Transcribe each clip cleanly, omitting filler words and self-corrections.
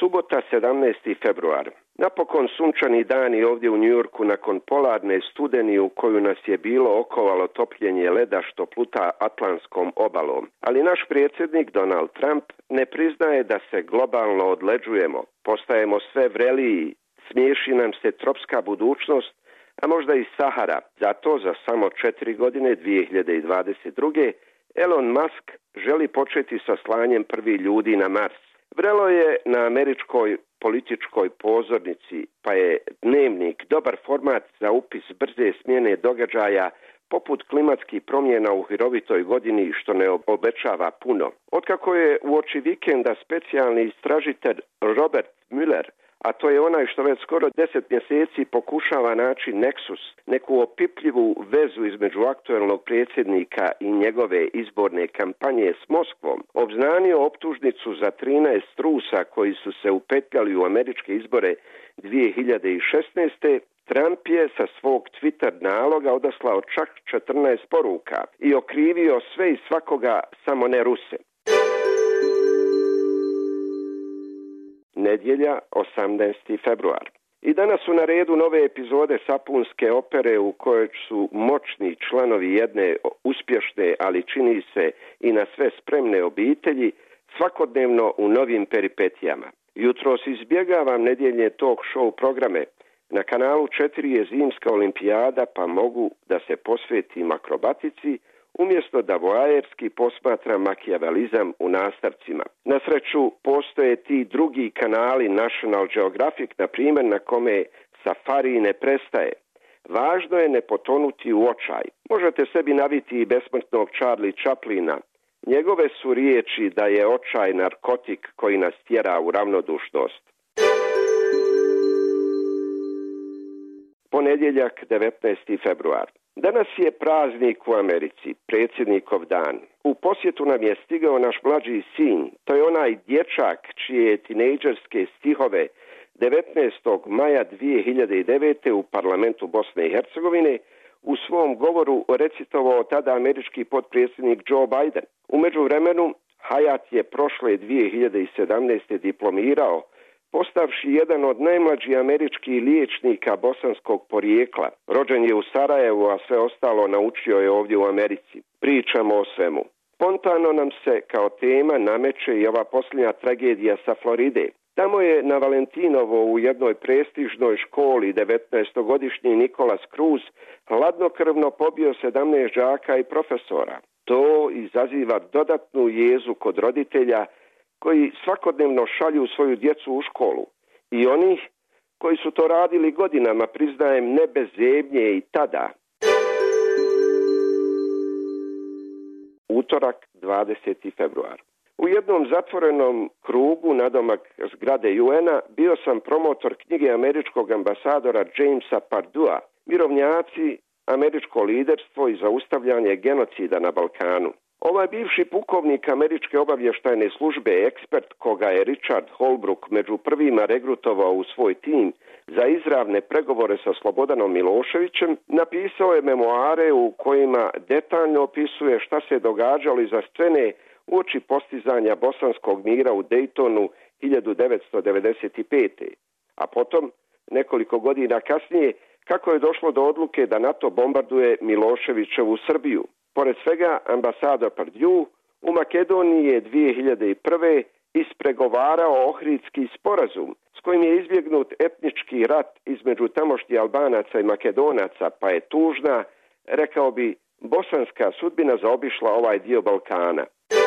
Subota 17. februar. Napokon sunčani dani ovdje u Njujorku nakon polarne studeni u koju nas je bilo okovalo topljenje leda što pluta Atlantskom obalom. Ali naš predsjednik Donald Trump ne priznaje da se globalno odleđujemo. Postajemo sve vreliji, smiješi nam se tropska budućnost, a možda i Sahara. Zato za samo 4 godine 2022. Elon Musk želi početi sa slanjem prvih ljudi na Mars. Vrelo je na američkoj političkoj pozornici, pa je Dnevnik dobar format za upis brze smjene događaja poput klimatskih promjena u hirovitoj godini što ne obećava puno. Otkako je uoči vikenda specijalni istražitelj Robert Mueller, a to je onaj što već skoro 10 mjeseci pokušava naći neksus, neku opipljivu vezu između aktuelnog predsjednika i njegove izborne kampanje s Moskvom, obznanio optužnicu za 13 Rusa koji su se upetljali u američke izbore 2016. Trump je sa svog Twitter naloga odaslao čak 14 poruka i okrivio sve i svakoga, samo ne Ruse. Nedjelja, 18. februar. I danas su na redu nove epizode sapunske opere u kojoj su moćni članovi jedne uspješne, ali čini se i na sve spremne obitelji, svakodnevno u novim peripetijama. Jutros izbjegavam nedjeljne talk show programe. Na kanalu 4 je zimska olimpijada, pa mogu da se posvetim akrobatici, umjesto da voajerski posmatram makijavalizam u nastavcima. Na sreću, postoje ti drugi kanali National Geographic, na primjer, na kome safari ne prestaje. Važno je ne potonuti u očaj. Možete sebi naviti i besmrtnog Charlie Chaplina. Njegove su riječi da je očaj narkotik koji nas tjera u ravnodušnost. Ponedjeljak, 19. februar. Danas je praznik u Americi, predsjednikov dan. U posjetu nam je stigao naš mlađi sin, to je onaj dječak čije tinejdžerske stihove 19. maja 2009. u parlamentu Bosne i Hercegovine u svom govoru recitovao tada američki potpredsjednik Joe Biden. U međuvremenu, Hayat je prošle 2017. diplomirao, postavši jedan od najmlađih američkih liječnika bosanskog porijekla. Rođen je u Sarajevu, a sve ostalo naučio je ovdje u Americi. Pričamo o svemu. Spontano nam se kao tema nameće i ova posljednja tragedija sa Floride. Tamo je na Valentinovo u jednoj prestižnoj školi 19-godišnji Nikolas Cruz hladnokrvno pobio 17 đaka i profesora. To izaziva dodatnu jezu kod roditelja koji svakodnevno šalju svoju djecu u školu. I onih koji su to radili godinama, priznajem, ne bez zebnje i tada. Utorak, 20. februar. U jednom zatvorenom krugu nadomak zgrade UN-a bio sam promotor knjige američkog ambasadora Jamesa Pardua, Mirovnjaci, američko liderstvo i zaustavljanje genocida na Balkanu. Ovaj bivši pukovnik američke obavještajne službe, ekspert koga je Richard Holbrooke među prvima regrutovao u svoj tim za izravne pregovore sa Slobodanom Miloševićem, napisao je memoare u kojima detaljno opisuje šta se događalo iza scene uoči postizanja bosanskog mira u Daytonu 1995. A potom, nekoliko godina kasnije, kako je došlo do odluke da NATO bombarduje Miloševićevu Srbiju. Pored svega, ambasador Pardue u Makedoniji je 2001. ispregovarao Ohridski sporazum s kojim je izbjegnut etnički rat između tamošnjih Albanaca i Makedonaca, pa je tužna, rekao bi, bosanska sudbina zaobišla ovaj dio Balkana.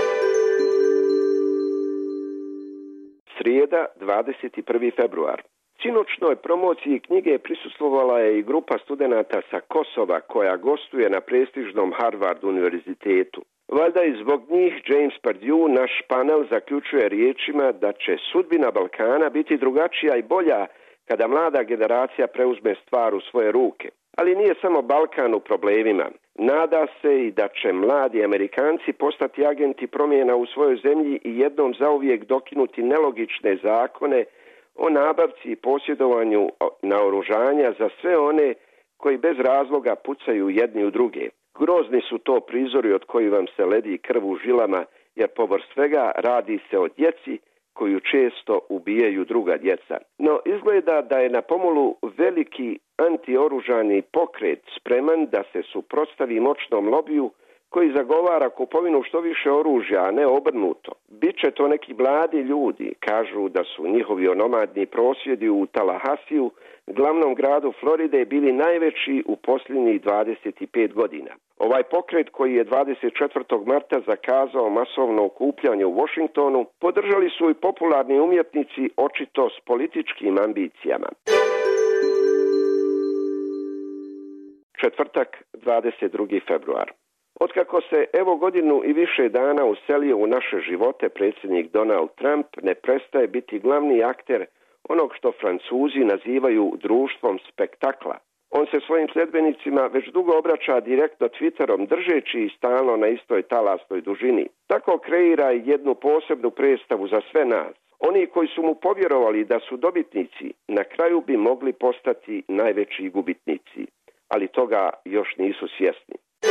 Srijeda, 21. februar. Sinoćnoj promociji knjige prisustvovala je i grupa studenata sa Kosova koja gostuje na prestižnom Harvard univerzitetu. Valjda i zbog njih James Pardue naš panel zaključuje riječima da će sudbina Balkana biti drugačija i bolja kada mlada generacija preuzme stvar u svoje ruke. Ali nije samo Balkan u problemima. Nada se i da će mladi Amerikanci postati agenti promjena u svojoj zemlji i jednom zauvijek dokinuti nelogične zakone o nabavci i posjedovanju naoružanja za sve one koji bez razloga pucaju jedni u druge. Grozni su to prizori od kojih vam se ledi krv u žilama, jer povrh svega radi se o djeci koju često ubijaju druga djeca. No izgleda da je na pomolu veliki antioružani pokret spreman da se suprotstavi moćnom lobiju koji zagovara kupovinu što više oružja, a ne obrnuto. Biće to neki mladi ljudi, kažu da su njihovi onomadni prosvjedi u Tallahassiju, glavnom gradu Floride, bili najveći u posljednjih 25 godina. Ovaj pokret, koji je 24. marta zakazao masovno okupljanje u Washingtonu, podržali su i popularni umjetnici, očito s političkim ambicijama. Četvrtak, 22. februar. Otkako se evo godinu i više dana uselio u naše živote predsjednik Donald Trump, ne prestaje biti glavni akter onog što Francuzi nazivaju društvom spektakla. On se svojim sljedbenicima već dugo obraća direktno Twitterom, držeći ih stalno na istoj talasnoj dužini. Tako kreira jednu posebnu predstavu za sve nas. Oni koji su mu povjerovali da su dobitnici, na kraju bi mogli postati najveći gubitnici, ali toga još nisu svjesni.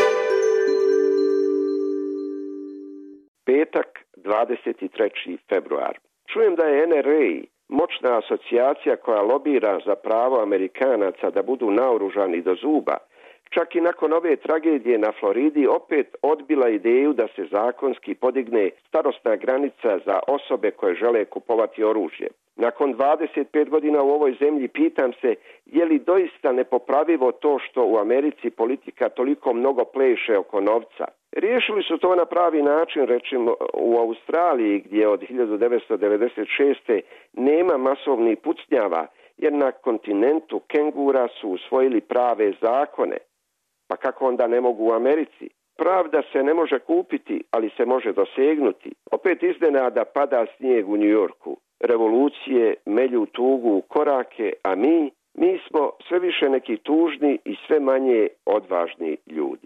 Petak, 23. februar. Čujem da je NRA, moćna asocijacija koja lobira za pravo Amerikanaca da budu naoružani do zuba, čak i nakon ove tragedije na Floridi opet odbila ideju da se zakonski podigne starosna granica za osobe koje žele kupovati oružje. Nakon 25 godina u ovoj zemlji pitam se je li doista nepopravivo to što u Americi politika toliko mnogo pleše oko novca. Riješili su to na pravi način, recimo u Australiji, gdje od 1996. nema masovnih pucnjava, jer na kontinentu kengura su usvojili prave zakone. Pa kako onda ne mogu u Americi? Pravda se ne može kupiti, ali se može dosegnuti. Opet iznenada pada snijeg u New Yorku. Revolucije melju tugu u korake, a mi smo sve više neki tužni i sve manje odvažni ljudi.